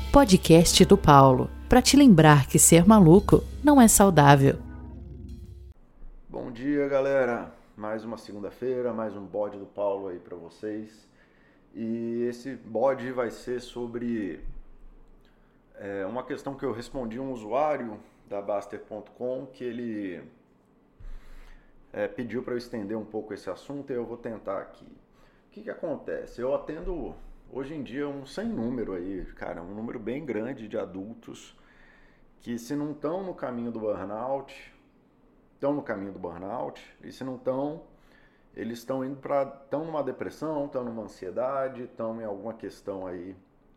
podcast do Paulo, para te lembrar que ser maluco não é saudável. Bom dia, galera. Mais uma segunda-feira, mais um bode do Paulo aí para vocês. E esse bode vai ser sobre uma questão que eu respondi a um usuário da Baster.com, que ele pediu para eu estender um pouco esse assunto e eu vou tentar aqui. O que acontece? Eu atendo hoje em dia um sem número aí, cara, um número bem grande de adultos que, se não estão no caminho do burnout, estão no caminho do burnout, e se não estão, eles estão numa depressão, estão numa ansiedade, estão em alguma questão aí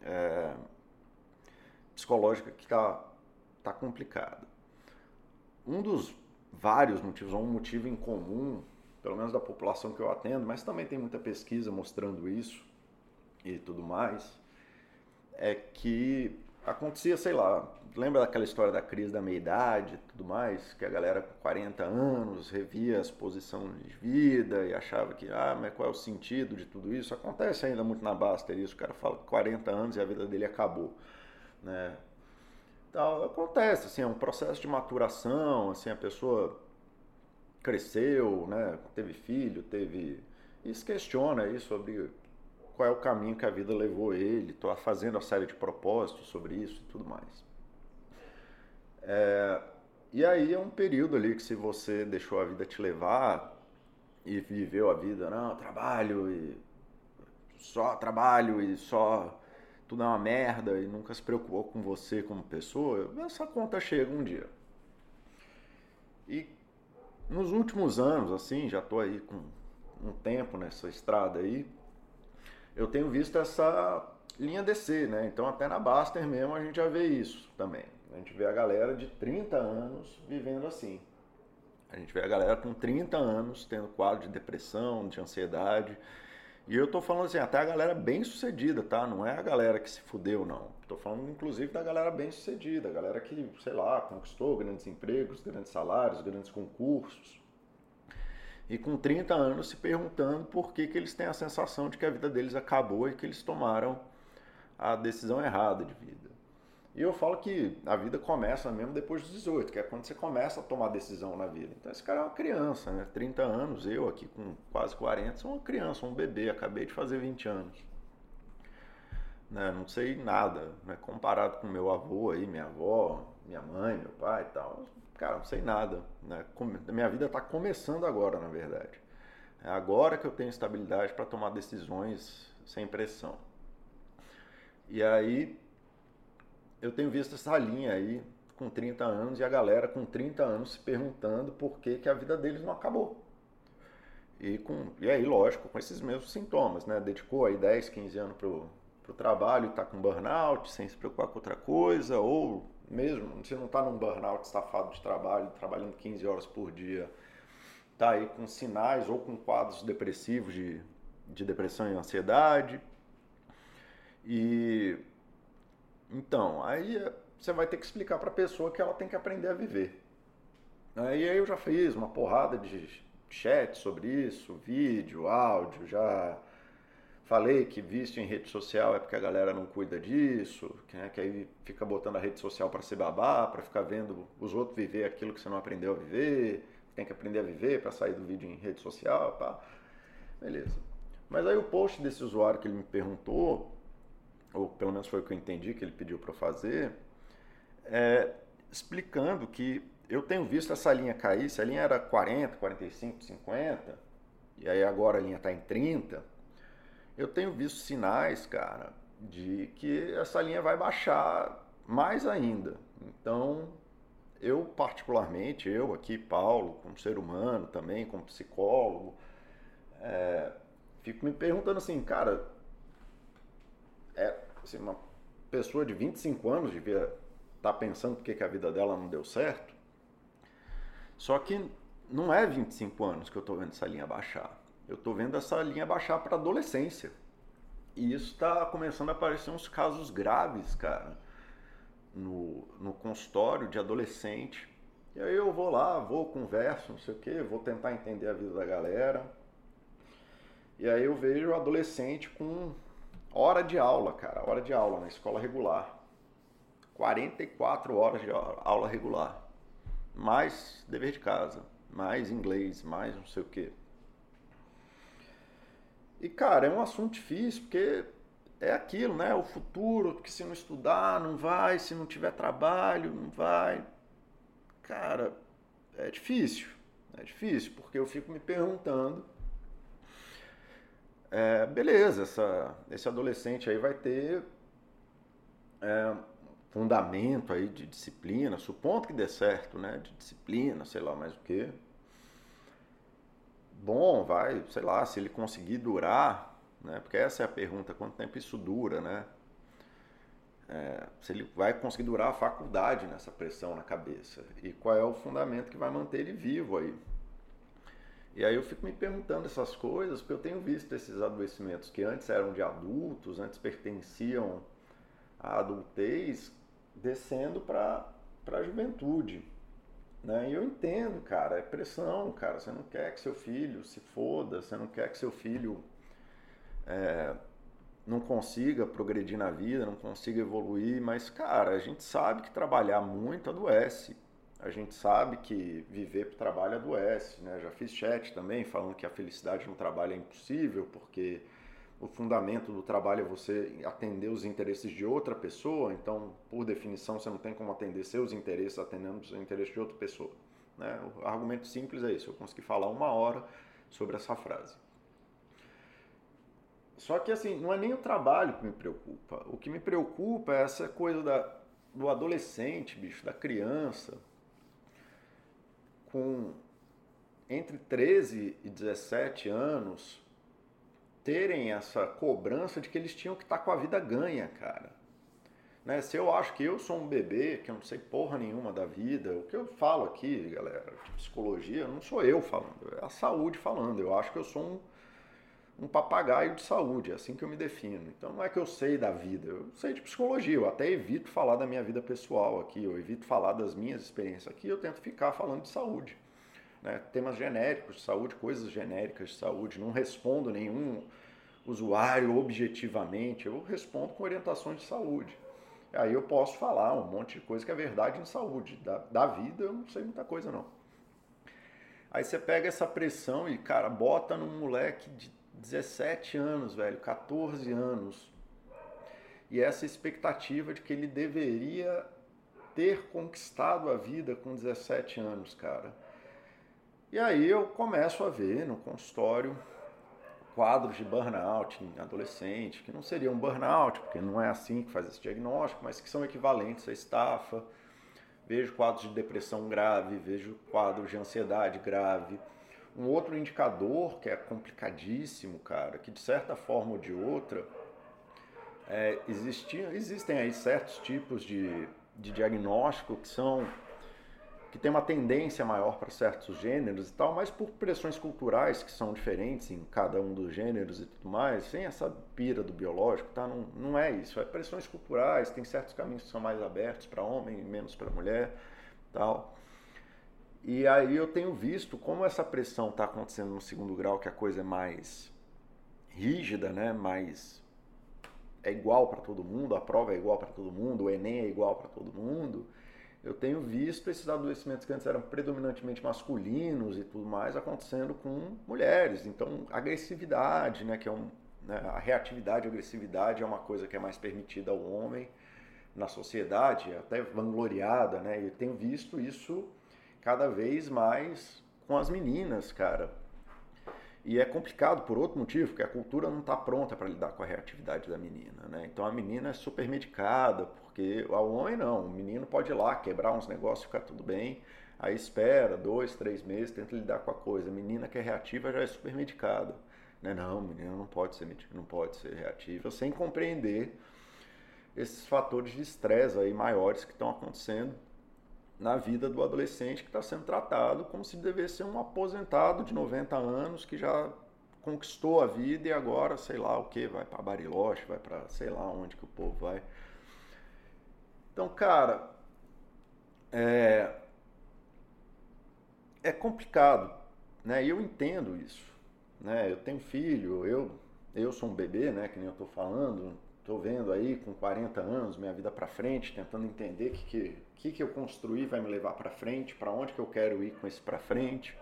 psicológica que tá complicada. Um dos vários motivos, ou um motivo em comum, pelo menos da população que eu atendo, mas também tem muita pesquisa mostrando isso e tudo mais, é que acontecia, sei lá, lembra daquela história da crise da meia-idade e tudo mais, que a galera com 40 anos revia as posições de vida e achava que, mas qual é o sentido de tudo isso? Acontece ainda muito na Baster isso, o cara fala que 40 anos e a vida dele acabou, né? Então, acontece, assim, é um processo de maturação, assim, a pessoa cresceu, né, teve filho, e se questiona aí sobre qual é o caminho que a vida levou ele, tô fazendo a série de propósitos sobre isso e tudo mais. E aí é um período ali que, se você deixou a vida te levar e viveu a vida, não, trabalho e só tudo é uma merda e nunca se preocupou com você como pessoa, essa conta chega um dia. E nos últimos anos, assim, já tô aí com um tempo nessa estrada aí, eu tenho visto essa linha descer, né? Então até na Baster mesmo a gente já vê isso também. A gente vê a galera de 30 anos vivendo assim. A gente vê a galera com 30 anos tendo quadro de depressão, de ansiedade. E eu tô falando assim, até a galera bem sucedida, tá? Não é a galera que se fudeu, não. Tô falando inclusive da galera bem sucedida, a galera que, sei lá, conquistou grandes empregos, grandes salários, grandes concursos. E com 30 anos se perguntando por que eles têm a sensação de que a vida deles acabou e que eles tomaram a decisão errada de vida. E eu falo que a vida começa mesmo depois dos 18, que é quando você começa a tomar decisão na vida. Então esse cara é uma criança, né? 30 anos, eu aqui com quase 40, sou uma criança, um bebê, acabei de fazer 20 anos. Né? Não sei nada, né? Comparado com meu avô aí, minha avó, minha mãe, meu pai e tal. Cara, não sei nada. Né? Minha vida está começando agora, na verdade. É agora que eu tenho estabilidade para tomar decisões sem pressão. E aí eu tenho visto essa linha aí com 30 anos e a galera com 30 anos se perguntando por que a vida deles não acabou. E aí, lógico, com esses mesmos sintomas, né? Dedicou aí 10, 15 anos pro trabalho e está com burnout, sem se preocupar com outra coisa, ou mesmo se não está num burnout estafado de trabalho, trabalhando 15 horas por dia, está aí com sinais ou com quadros depressivos de depressão e ansiedade. E então, aí você vai ter que explicar para a pessoa que ela tem que aprender a viver. E aí eu já fiz uma porrada de chat sobre isso, vídeo, áudio, já falei que vício em rede social é porque a galera não cuida disso, que aí fica botando a rede social para ser babá, para ficar vendo os outros viver aquilo que você não aprendeu a viver, tem que aprender a viver para sair do vídeo em rede social, pá. Beleza. Mas aí o post desse usuário que ele me perguntou, ou pelo menos foi o que eu entendi que ele pediu para fazer, explicando que eu tenho visto essa linha cair. Se a linha era 40, 45, 50, e aí agora a linha está em 30, eu tenho visto sinais, cara, de que essa linha vai baixar mais ainda. Então, eu particularmente, eu aqui, Paulo, como ser humano também, como psicólogo, fico me perguntando assim, cara, assim, uma pessoa de 25 anos devia estar pensando por que a vida dela não deu certo. Só que não é 25 anos que eu estou vendo essa linha baixar. Eu estou vendo essa linha baixar para adolescência. E isso está começando a aparecer uns casos graves, cara, no consultório de adolescente. E aí eu vou lá, converso, não sei o quê, vou tentar entender a vida da galera. E aí eu vejo o adolescente com hora de aula, cara, hora de aula na escola regular. 44 horas de aula regular, mais dever de casa, mais inglês, mais não sei o quê. E, cara, é um assunto difícil, porque é aquilo, né? O futuro, que se não estudar, não vai, se não tiver trabalho, não vai. Cara, é difícil. É difícil, porque eu fico me perguntando, beleza, esse adolescente aí vai ter fundamento aí de disciplina, supondo que dê certo, né? De disciplina, sei lá mais o quê. Bom, vai, sei lá, se ele conseguir durar, né? Porque essa é a pergunta, quanto tempo isso dura, né? Se ele vai conseguir durar a faculdade nessa pressão na cabeça. E qual é o fundamento que vai manter ele vivo aí. E aí eu fico me perguntando essas coisas, porque eu tenho visto esses adoecimentos que antes eram de adultos, antes pertenciam à adultez, descendo para a juventude. Né? E eu entendo, cara, é pressão, cara. Você não quer que seu filho se foda, você não quer que seu filho não consiga progredir na vida, não consiga evoluir, mas, cara, a gente sabe que trabalhar muito adoece. A gente sabe que viver para o trabalho adoece, né? Já fiz chat também falando que a felicidade no trabalho é impossível, porque o fundamento do trabalho é você atender os interesses de outra pessoa, então, por definição, você não tem como atender seus interesses atendendo os interesses de outra pessoa. Né? O argumento simples é esse, eu consegui falar 1 hora sobre essa frase. Só que, assim, não é nem o trabalho que me preocupa. O que me preocupa é essa coisa do adolescente, bicho, da criança, com entre 13 e 17 anos, terem essa cobrança de que eles tinham que estar com a vida ganha, cara. Né? Se eu acho que eu sou um bebê, que eu não sei porra nenhuma da vida, o que eu falo aqui, galera, de psicologia, não sou eu falando, é a saúde falando. Eu acho que eu sou um papagaio de saúde, é assim que eu me defino. Então não é que eu sei da vida, eu sei de psicologia, eu até evito falar da minha vida pessoal aqui, eu evito falar das minhas experiências aqui, eu tento ficar falando de saúde. Né? Temas genéricos de saúde, coisas genéricas de saúde, não respondo nenhum usuário objetivamente, eu respondo com orientações de saúde. Aí eu posso falar um monte de coisa que é verdade em saúde, da vida eu não sei muita coisa não. Aí você pega essa pressão e, cara, bota num moleque de 17 anos, velho, 14 anos, e essa expectativa de que ele deveria ter conquistado a vida com 17 anos, cara. E aí eu começo a ver no consultório quadros de burnout em adolescente, que não seria um burnout, porque não é assim que faz esse diagnóstico, mas que são equivalentes à estafa. Vejo quadros de depressão grave, vejo quadros de ansiedade grave. Um outro indicador que é complicadíssimo, cara, que de certa forma ou de outra, existem aí certos tipos de diagnóstico que tem uma tendência maior para certos gêneros e tal, mas por pressões culturais que são diferentes em cada um dos gêneros e tudo mais, sem essa pira do biológico, tá? Não é isso, é pressões culturais, tem certos caminhos que são mais abertos para homem e menos para mulher, tal. E aí eu tenho visto como essa pressão está acontecendo no segundo grau, que a coisa é mais rígida, né? É igual para todo mundo, a prova é igual para todo mundo, o Enem é igual para todo mundo. Eu tenho visto esses adoecimentos que antes eram predominantemente masculinos e tudo mais acontecendo com mulheres. Então, agressividade, né, que é a reatividade e agressividade é uma coisa que é mais permitida ao homem na sociedade, até vangloriada, né? E eu tenho visto isso cada vez mais com as meninas, cara. E é complicado por outro motivo, porque a cultura não está pronta para lidar com a reatividade da menina, né? Então a menina é super medicada, porque o homem não. O menino pode ir lá, quebrar uns negócios, ficar tudo bem, aí espera 2, 3 meses, tenta lidar com a coisa. A menina que é reativa já é super medicada. Né? Não, menina não pode ser reativa, sem compreender esses fatores de estresse aí maiores que estão acontecendo na vida do adolescente, que está sendo tratado como se devesse ser um aposentado de 90 anos que já conquistou a vida e agora, sei lá o que, vai para Bariloche, vai para sei lá onde que o povo vai. Então, cara, é complicado, né? E eu entendo isso, né? Eu tenho filho, eu sou um bebê, né? Que nem eu estou falando, tô vendo aí com 40 anos, minha vida para frente, tentando entender o que eu construí vai me levar para frente, para onde que eu quero ir com isso para frente.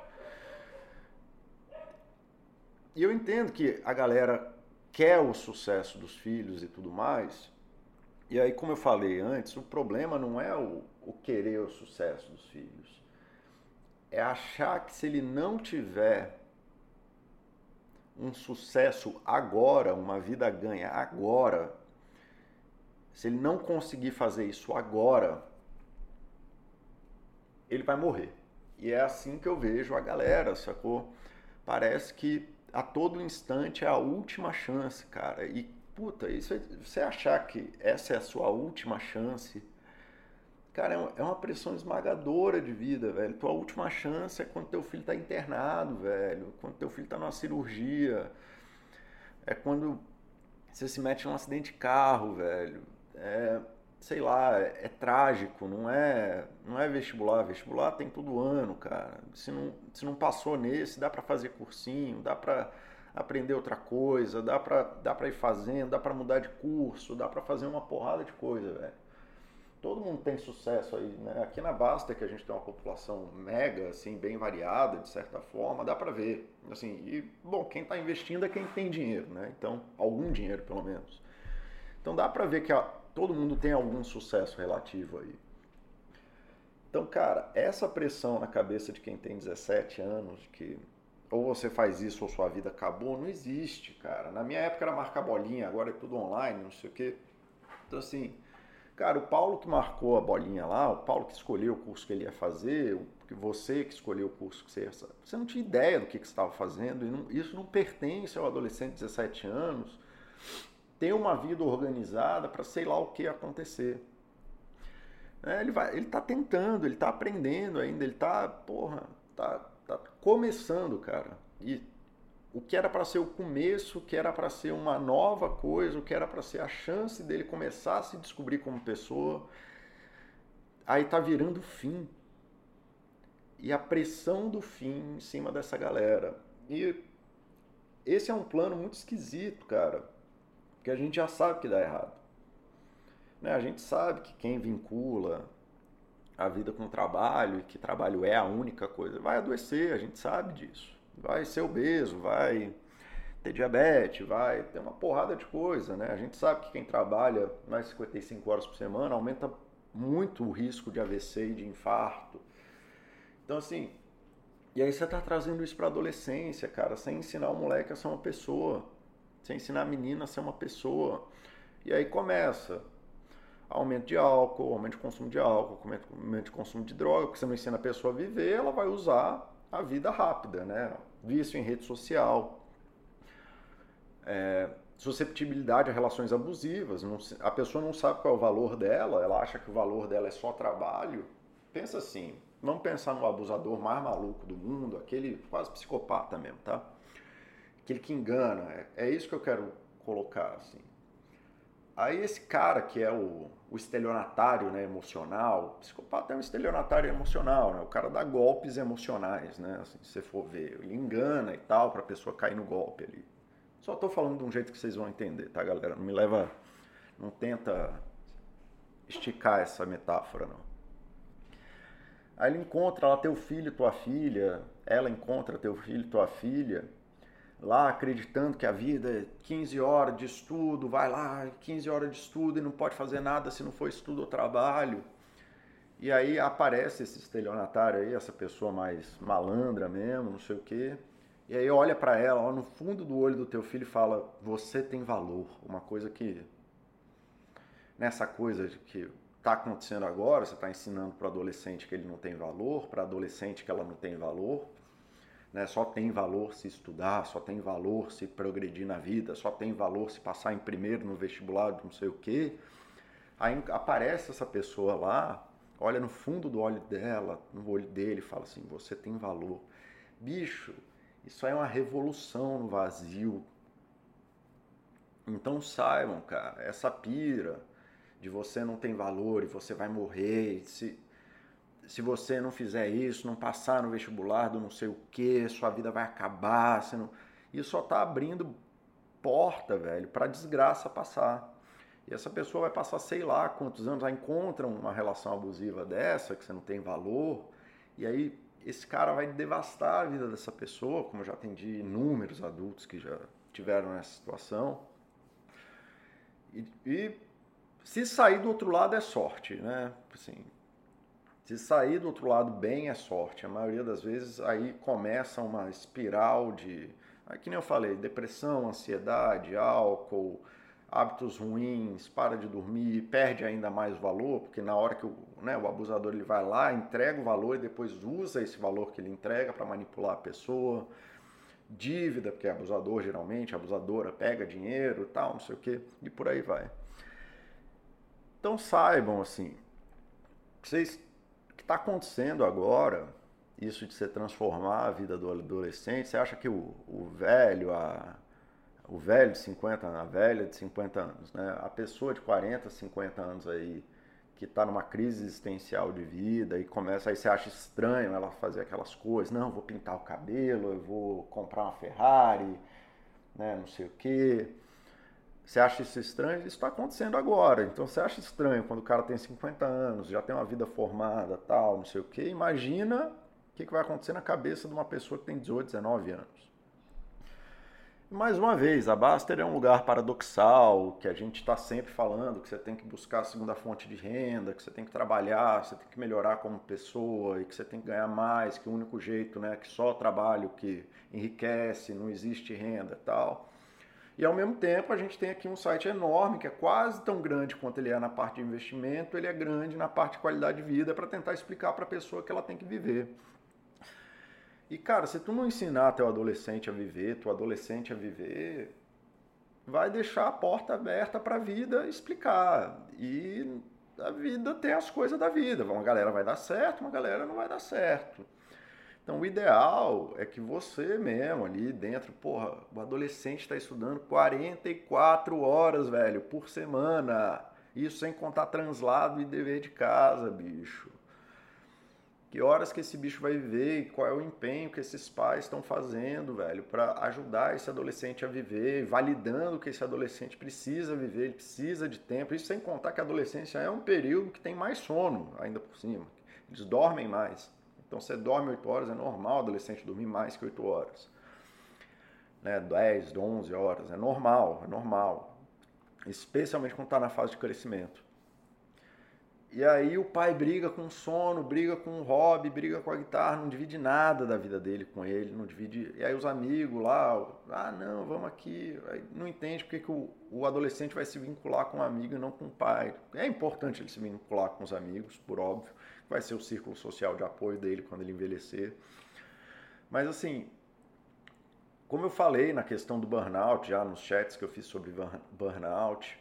E eu entendo que a galera quer o sucesso dos filhos e tudo mais. E aí, como eu falei antes, o problema não é o querer o sucesso dos filhos. É achar que se ele não tiver um sucesso agora, uma vida ganha agora, se ele não conseguir fazer isso agora, ele vai morrer. E é assim que eu vejo a galera, sacou? Parece que a todo instante é a última chance, cara. E, puta, isso, você achar que essa é a sua última chance, cara, é uma pressão esmagadora de vida, velho. Tua última chance é quando teu filho tá internado, velho. Quando teu filho tá numa cirurgia. É quando você se mete num acidente de carro, velho. Sei lá, é trágico, não é vestibular. Vestibular tem todo ano, cara. Se não passou nesse, dá pra fazer cursinho, dá pra aprender outra coisa, dá pra ir fazendo, dá pra mudar de curso, dá pra fazer uma porrada de coisa, velho. Todo mundo tem sucesso aí, né? Aqui na Basta, que a gente tem uma população mega, assim, bem variada, de certa forma, dá pra ver, assim, e, bom, quem tá investindo é quem tem dinheiro, né? Então, algum dinheiro, pelo menos. Então, dá pra ver que todo mundo tem algum sucesso relativo aí. Então, cara, essa pressão na cabeça de quem tem 17 anos, que ou você faz isso ou sua vida acabou, não existe, cara. Na minha época era marcar bolinha, agora é tudo online, não sei o quê. Então, assim, cara, o Paulo que marcou a bolinha lá, o Paulo que escolheu o curso que ele ia fazer, você que escolheu o curso que você ia fazer, você não tinha ideia do que você estava fazendo, isso não pertence ao adolescente de 17 anos ter uma vida organizada para sei lá o que acontecer. Ele tá tentando, ele tá aprendendo ainda, ele tá, tá começando, cara. E o que era para ser o começo, o que era para ser uma nova coisa, o que era para ser a chance dele começar a se descobrir como pessoa, aí tá virando o fim. E a pressão do fim em cima dessa galera. E esse é um plano muito esquisito, cara, porque a gente já sabe que dá errado. Né? A gente sabe que quem vincula a vida com o trabalho, e que trabalho é a única coisa, vai adoecer, a gente sabe disso. Vai ser obeso, vai ter diabetes, vai ter uma porrada de coisa, né? A gente sabe que quem trabalha mais de 55 horas por semana aumenta muito o risco de AVC e de infarto. Então, assim, e aí você tá trazendo isso pra adolescência, cara, sem ensinar o moleque a ser uma pessoa, sem ensinar a menina a ser uma pessoa. E aí começa aumento de álcool, aumento de consumo de álcool, aumento de consumo de droga, porque você não ensina a pessoa a viver, ela vai usar a vida rápida, né? Vício em rede social, susceptibilidade a relações abusivas, a pessoa não sabe qual é o valor dela, ela acha que o valor dela é só trabalho. Pensa assim, vamos pensar no abusador mais maluco do mundo, aquele quase psicopata mesmo, tá? Aquele que engana, é isso que eu quero colocar, assim. Aí esse cara que é o estelionatário, né, emocional, o psicopata é um estelionatário emocional, né? O cara dá golpes emocionais, né? Assim, se você for ver, ele engana e tal pra pessoa cair no golpe ali. Só tô falando de um jeito que vocês vão entender, tá, galera? Não tenta esticar essa metáfora, não. Aí ele encontra lá teu filho e tua filha, ela encontra teu filho e tua filha, lá acreditando que a vida é 15 horas de estudo, vai lá, 15 horas de estudo e não pode fazer nada se não for estudo ou trabalho. E aí aparece esse estelionatário aí, essa pessoa mais malandra mesmo, não sei o quê. E aí olha pra ela, ó, no fundo do olho do teu filho e fala, você tem valor. Uma coisa que, nessa coisa que tá acontecendo agora, você tá ensinando pro adolescente que ele não tem valor, pra adolescente que ela não tem valor. Né? Só tem valor se estudar, só tem valor se progredir na vida, só tem valor se passar em primeiro no vestibular, não sei o quê. Aí aparece essa pessoa lá, olha no fundo do olho dela, no olho dele, e fala assim, você tem valor. Bicho, isso aí é uma revolução no vazio. Então saibam, cara, essa pira de você não tem valor e você vai morrer, se você não fizer isso, não passar no vestibular do não sei o que, sua vida vai acabar. Isso só tá abrindo porta, velho, pra desgraça passar. E essa pessoa vai passar sei lá quantos anos, aí encontra uma relação abusiva dessa, que você não tem valor, e aí esse cara vai devastar a vida dessa pessoa, como eu já atendi inúmeros adultos que já tiveram nessa situação. E se sair do outro lado é sorte, né? Assim, se sair do outro lado bem é sorte. A maioria das vezes aí começa uma espiral de, que nem eu falei, depressão, ansiedade, álcool, hábitos ruins, para de dormir, perde ainda mais valor, porque na hora que o abusador ele vai lá, entrega o valor e depois usa esse valor que ele entrega para manipular a pessoa. Dívida, porque é abusador geralmente, a abusadora pega dinheiro e tal, não sei o que, e por aí vai. Então saibam, assim, o que está acontecendo agora, isso de você transformar a vida do adolescente, você acha que o velho de 50 anos, a velha de 50 anos, né? A pessoa de 40, 50 anos aí, que está numa crise existencial de vida e começa, aí você acha estranho ela fazer aquelas coisas, não, vou pintar o cabelo, eu vou comprar uma Ferrari, né, não sei o quê. Você acha isso estranho? Isso está acontecendo agora. Então você acha estranho quando o cara tem 50 anos, já tem uma vida formada, tal, não sei o quê. Imagina o que vai acontecer na cabeça de uma pessoa que tem 18, 19 anos. Mais uma vez, a Baster é um lugar paradoxal, que a gente está sempre falando que você tem que buscar a segunda fonte de renda, que você tem que trabalhar, você tem que melhorar como pessoa e que você tem que ganhar mais, que o único jeito, né, que só trabalho que enriquece, não existe renda e tal. E ao mesmo tempo a gente tem aqui um site enorme, que é quase tão grande quanto ele é na parte de investimento, ele é grande na parte de qualidade de vida, para tentar explicar para a pessoa que ela tem que viver. E, cara, se tu não ensinar teu adolescente a viver, vai deixar a porta aberta para a vida explicar. E a vida tem as coisas da vida. Uma galera vai dar certo, uma galera não vai dar certo. Então, o ideal é que você mesmo ali dentro, porra, o adolescente está estudando 44 horas, velho, por semana. Isso sem contar translado e dever de casa, bicho. Que horas que esse bicho vai viver e qual é o empenho que esses pais estão fazendo, velho, para ajudar esse adolescente a viver, validando que esse adolescente precisa viver, ele precisa de tempo. Isso sem contar que a adolescência é um período que tem mais sono, ainda por cima. Eles dormem mais. Então, você dorme 8 horas, é normal o adolescente dormir mais que 8 horas. Né? 10, 11 horas, é normal. Especialmente quando está na fase de crescimento. E aí o pai briga com o sono, briga com o hobby, briga com a guitarra, não divide nada da vida dele com ele, não divide. E aí os amigos lá, não, vamos aqui. Aí não entende porque que o adolescente vai se vincular com um amigo e não com o pai. É importante ele se vincular com os amigos, por óbvio. Vai ser o círculo social de apoio dele quando ele envelhecer. Mas assim, como eu falei na questão do burnout, já nos chats que eu fiz sobre burnout,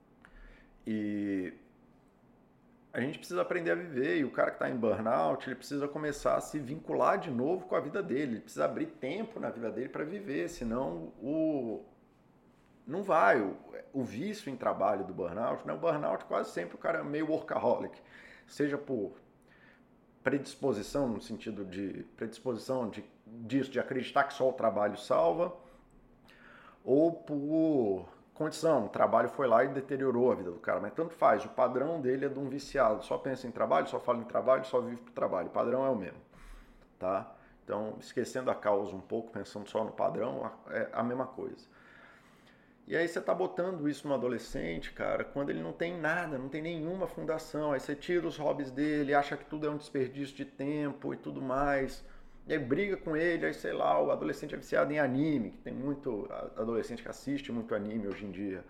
e a gente precisa aprender a viver, e o cara que está em burnout, ele precisa começar a se vincular de novo com a vida dele, ele precisa abrir tempo na vida dele para viver, senão não vai. O vício em trabalho do burnout, né? O burnout quase sempre o cara é meio workaholic, seja por predisposição, no sentido de predisposição disso, de acreditar que só o trabalho salva, ou por condição, o trabalho foi lá e deteriorou a vida do cara, mas tanto faz, o padrão dele é de um viciado, só pensa em trabalho, só fala em trabalho, só vive pro trabalho, o padrão é o mesmo, tá? Então, esquecendo a causa um pouco, pensando só no padrão, é a mesma coisa. E aí você tá botando isso no adolescente, cara, quando ele não tem nada, não tem nenhuma fundação, aí você tira os hobbies dele, acha que tudo é um desperdício de tempo e tudo mais, e aí briga com ele, aí sei lá, o adolescente é viciado em anime, que tem muito adolescente que assiste muito anime hoje em dia.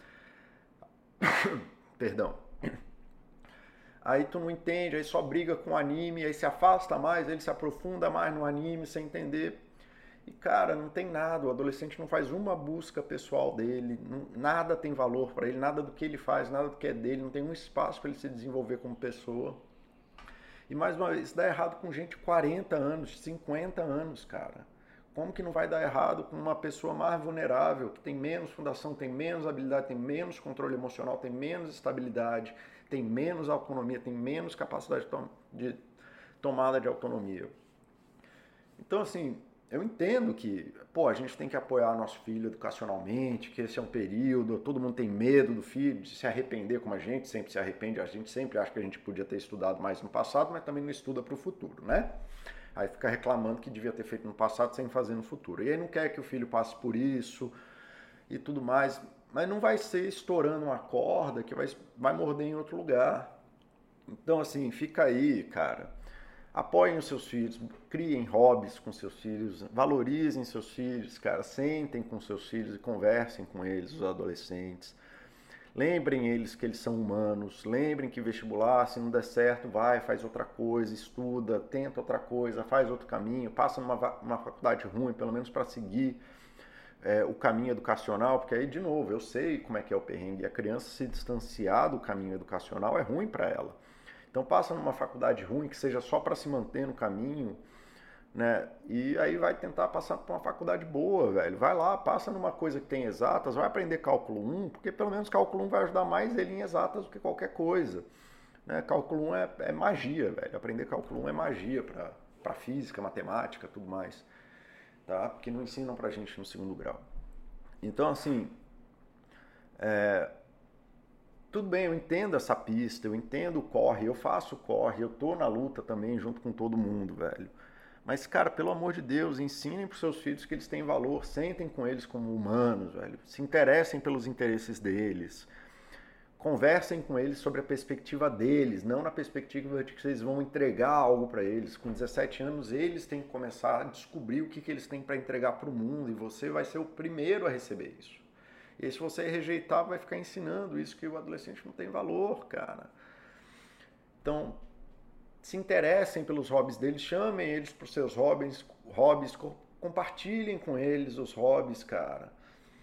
Perdão. Aí tu não entende, aí só briga com o anime, aí se afasta mais, ele se aprofunda mais no anime sem entender. E cara, não tem nada, o adolescente não faz uma busca pessoal dele, nada tem valor para ele, nada do que ele faz, nada do que é dele, não tem um espaço para ele se desenvolver como pessoa. E mais uma vez, isso dá errado com gente de 40 anos, 50 anos, cara. Como que não vai dar errado com uma pessoa mais vulnerável, que tem menos fundação, tem menos habilidade, tem menos controle emocional, tem menos estabilidade, tem menos autonomia, tem menos capacidade de tomada de autonomia. Então, assim, eu entendo que, pô, a gente tem que apoiar nosso filho educacionalmente, que esse é um período, todo mundo tem medo do filho, de se arrepender como a gente sempre se arrepende, a gente sempre acha que a gente podia ter estudado mais no passado, mas também não estuda para o futuro, né? Aí fica reclamando que devia ter feito no passado sem fazer no futuro. E aí não quer que o filho passe por isso e tudo mais, mas não vai ser estourando uma corda que vai morder em outro lugar. Então, assim, fica aí, cara. Apoiem os seus filhos, criem hobbies com seus filhos, valorizem seus filhos, cara. Sentem com seus filhos e conversem com eles, os adolescentes. Lembrem eles que eles são humanos. Lembrem que vestibular, se não der certo, vai, faz outra coisa, estuda, tenta outra coisa, faz outro caminho, passa numa faculdade ruim, pelo menos para seguir o caminho educacional, porque aí, de novo, eu sei como é que é o perrengue. A criança se distanciar do caminho educacional é ruim para ela. Então passa numa faculdade ruim, que seja só para se manter no caminho, né? E aí vai tentar passar por uma faculdade boa, velho. Vai lá, passa numa coisa que tem exatas, vai aprender cálculo 1, porque pelo menos cálculo 1 vai ajudar mais ele em exatas do que qualquer coisa. Né? Cálculo 1 é magia, velho. Aprender cálculo 1 é magia para física, matemática, tudo mais. Tá? Porque não ensinam pra gente no segundo grau. Então, assim, tudo bem, eu entendo essa pista, eu entendo o corre, eu faço corre, eu tô na luta também junto com todo mundo, velho. Mas, cara, pelo amor de Deus, ensinem pros seus filhos que eles têm valor, sentem com eles como humanos, velho. Se interessem pelos interesses deles. Conversem com eles sobre a perspectiva deles, não na perspectiva de que vocês vão entregar algo para eles. Com 17 anos, eles têm que começar a descobrir o que eles têm para entregar para o mundo e você vai ser o primeiro a receber isso. E se você rejeitar, vai ficar ensinando isso, que o adolescente não tem valor, cara. Então, se interessem pelos hobbies deles, chamem eles para os seus hobbies, compartilhem com eles os hobbies, cara.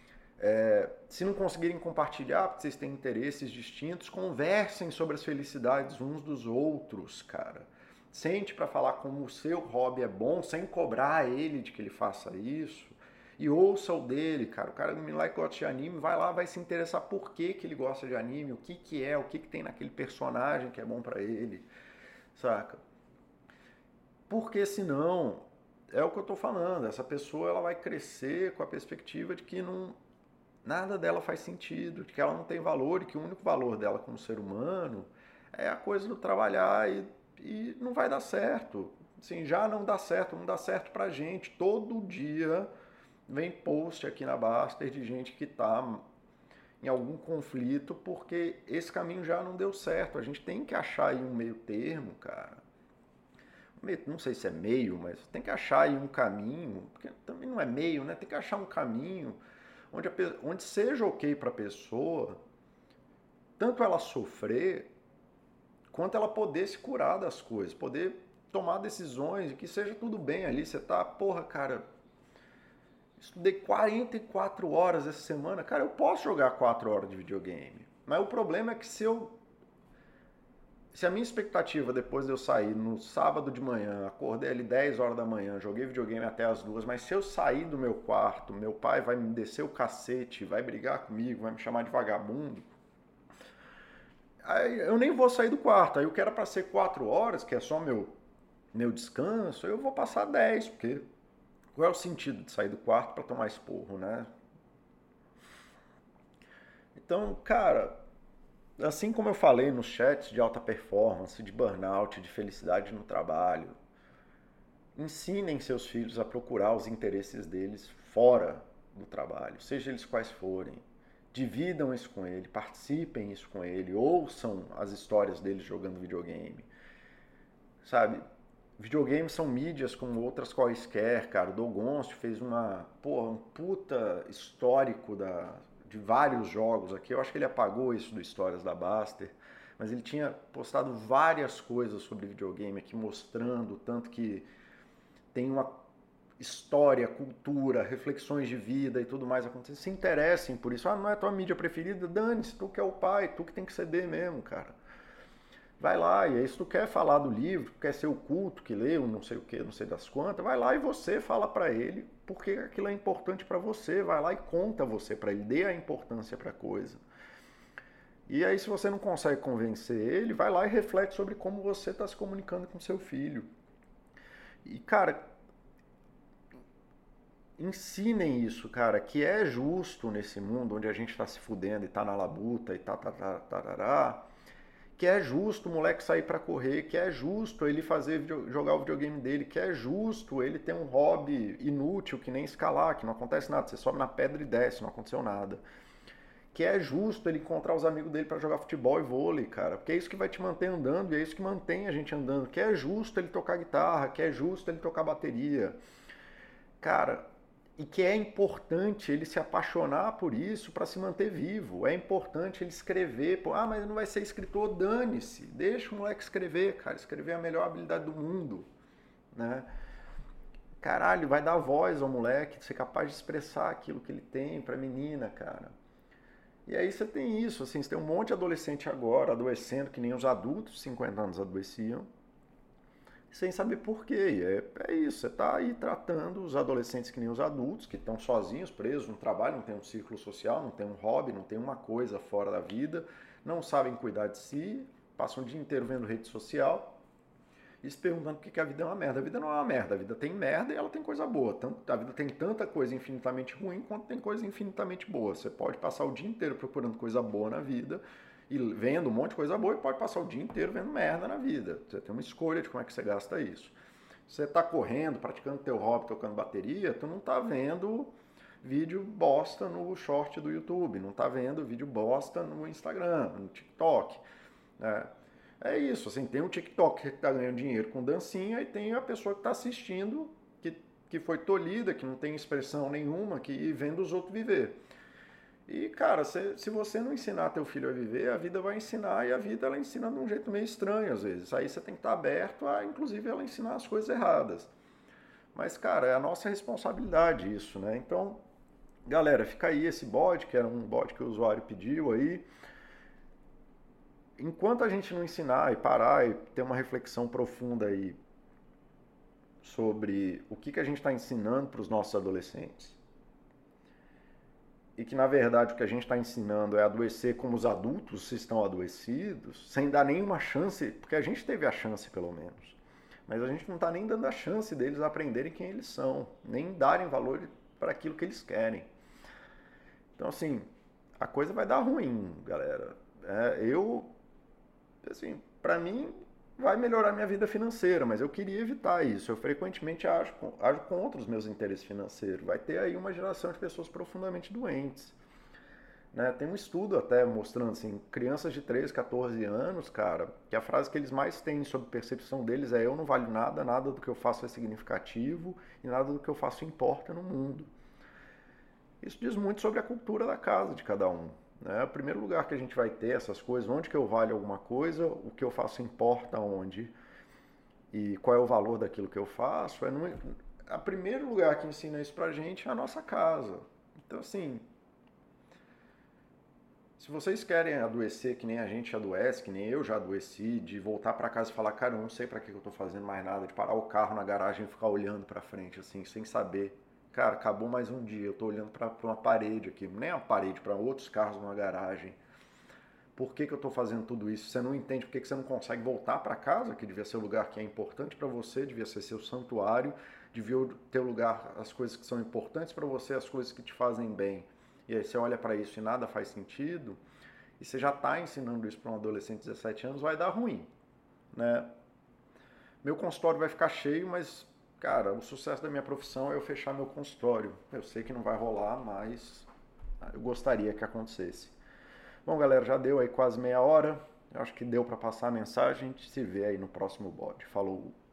Se não conseguirem compartilhar, porque vocês têm interesses distintos, conversem sobre as felicidades uns dos outros, cara. Sente para falar como o seu hobby é bom, sem cobrar ele de que ele faça isso. E ouça o dele, cara. O cara me like gosta de anime, vai lá, vai se interessar por que ele gosta de anime, o que tem naquele personagem que é bom para ele, saca? Porque senão, é o que eu tô falando, essa pessoa ela vai crescer com a perspectiva de que nada dela faz sentido, de que ela não tem valor e que o único valor dela como ser humano é a coisa do trabalhar e não vai dar certo. Assim, já não dá certo pra gente. Todo dia vem post aqui na Baster de gente que tá em algum conflito porque esse caminho já não deu certo. A gente tem que achar aí um meio termo, cara. Não sei se é meio, mas tem que achar aí um caminho, porque também não é meio, né? Tem que achar um caminho onde seja ok para a pessoa, tanto ela sofrer, quanto ela poder se curar das coisas, poder tomar decisões, e que seja tudo bem ali. Você tá, porra, cara, estudei 44 horas essa semana, cara, eu posso jogar 4 horas de videogame, mas o problema é que se a minha expectativa depois de eu sair no sábado de manhã, acordei ali 10 horas da manhã, joguei videogame até as 2, mas se eu sair do meu quarto, meu pai vai me descer o cacete, vai brigar comigo, vai me chamar de vagabundo, aí eu nem vou sair do quarto. Aí o que era para ser 4 horas, que é só meu descanso, eu vou passar 10, porque qual é o sentido de sair do quarto para tomar esporro, né? Então, cara, assim como eu falei nos chats de alta performance, de burnout, de felicidade no trabalho, ensinem seus filhos a procurar os interesses deles fora do trabalho, seja eles quais forem. Dividam isso com ele, participem isso com ele, ouçam as histórias deles jogando videogame. Sabe? Videogames são mídias como outras quaisquer, cara. O Dogoncio fez um puta histórico de vários jogos aqui. Eu acho que ele apagou isso do Histórias da Baster, mas ele tinha postado várias coisas sobre videogame aqui, mostrando tanto que tem uma história, cultura, reflexões de vida e tudo mais acontecendo. Se interessem por isso. Não é a tua mídia preferida? Dane-se, tu que é o pai, tu que tem que ceder mesmo, cara. Vai lá, e aí se tu quer falar do livro, quer ser o culto que leu, não sei o que, não sei das quantas, vai lá e você fala pra ele porque aquilo é importante pra você, vai lá e conta você pra ele, dê a importância pra coisa. E aí se você não consegue convencer ele, vai lá e reflete sobre como você está se comunicando com seu filho. E cara, ensinem isso, cara, que é justo nesse mundo onde a gente tá se fudendo e tá na labuta e tá, que é justo o moleque sair para correr, que é justo ele jogar o videogame dele, que é justo ele ter um hobby inútil que nem escalar, que não acontece nada, você sobe na pedra e desce, não aconteceu nada. Que é justo ele encontrar os amigos dele para jogar futebol e vôlei, cara, porque é isso que vai te manter andando e é isso que mantém a gente andando. Que é justo ele tocar guitarra, que é justo ele tocar bateria. Cara, e que é importante ele se apaixonar por isso para se manter vivo. É importante ele escrever. Mas não vai ser escritor, dane-se. Deixa o moleque escrever, cara. Escrever é a melhor habilidade do mundo, né? Caralho, vai dar voz ao moleque, ser capaz de expressar aquilo que ele tem pra menina, cara. E aí você tem isso, assim, você tem um monte de adolescente agora, adoecendo que nem os adultos, 50 anos adoeciam, sem saber por quê. É isso, você está aí tratando os adolescentes que nem os adultos, que estão sozinhos, presos no trabalho, não tem um círculo social, não tem um hobby, não tem uma coisa fora da vida, não sabem cuidar de si, passam o dia inteiro vendo rede social e se perguntando por que a vida é uma merda. A vida não é uma merda, a vida tem merda e ela tem coisa boa. A vida tem tanta coisa infinitamente ruim quanto tem coisa infinitamente boa. Você pode passar o dia inteiro procurando coisa boa na vida e vendo um monte de coisa boa e pode passar o dia inteiro vendo merda na vida. Você tem uma escolha de como é que você gasta isso. Você está correndo, praticando teu hobby, tocando bateria, tu não está vendo vídeo bosta no short do YouTube, não está vendo vídeo bosta no Instagram, no TikTok, né? É isso, assim, tem um TikTok que está ganhando dinheiro com dancinha e tem a pessoa que está assistindo, que foi tolhida, que não tem expressão nenhuma, que vendo os outros viver. E, cara, se você não ensinar teu filho a viver, a vida vai ensinar, e a vida ela ensina de um jeito meio estranho às vezes. Aí você tem que estar aberto a, inclusive, ela ensinar as coisas erradas. Mas, cara, é a nossa responsabilidade isso, né? Então, galera, fica aí esse bot, que era um bot que o usuário pediu aí. Enquanto a gente não ensinar e parar e ter uma reflexão profunda aí sobre o que a gente está ensinando para os nossos adolescentes, e que na verdade o que a gente está ensinando é adoecer como os adultos estão adoecidos, sem dar nenhuma chance, porque a gente teve a chance pelo menos, mas a gente não está nem dando a chance deles aprenderem quem eles são, nem darem valor para aquilo que eles querem. Então assim, a coisa vai dar ruim, galera. Assim, para mim vai melhorar minha vida financeira, mas eu queria evitar isso. Eu frequentemente ajo contra os meus interesses financeiros. Vai ter aí uma geração de pessoas profundamente doentes, né? Tem um estudo até mostrando assim, crianças de 13, 14 anos, cara, que a frase que eles mais têm sobre percepção deles é: eu não valho nada, nada do que eu faço é significativo e nada do que eu faço importa no mundo. Isso diz muito sobre a cultura da casa de cada um. O primeiro lugar que a gente vai ter essas coisas, onde que eu valho alguma coisa, o que eu faço importa onde, e qual é o valor daquilo que eu faço, o primeiro lugar que ensina isso pra gente é a nossa casa. Então assim, se vocês querem adoecer que nem a gente adoece, que nem eu já adoeci, de voltar pra casa e falar, cara, eu não sei pra que eu tô fazendo mais nada, de parar o carro na garagem e ficar olhando pra frente assim, sem saber. Cara, acabou mais um dia, eu tô olhando para uma parede aqui, nem uma parede, para outros carros numa garagem. Por que eu tô fazendo tudo isso? Você não entende por que você não consegue voltar para casa, que devia ser o lugar que é importante para você, devia ser seu santuário, devia ter o lugar, as coisas que são importantes para você, as coisas que te fazem bem. E aí você olha para isso e nada faz sentido, e você já está ensinando isso para um adolescente de 17 anos, vai dar ruim, né? Meu consultório vai ficar cheio, mas cara, o sucesso da minha profissão é eu fechar meu consultório. Eu sei que não vai rolar, mas eu gostaria que acontecesse. Bom, galera, já deu aí quase meia hora. Eu acho que deu para passar a mensagem. A gente se vê aí no próximo bode. Falou!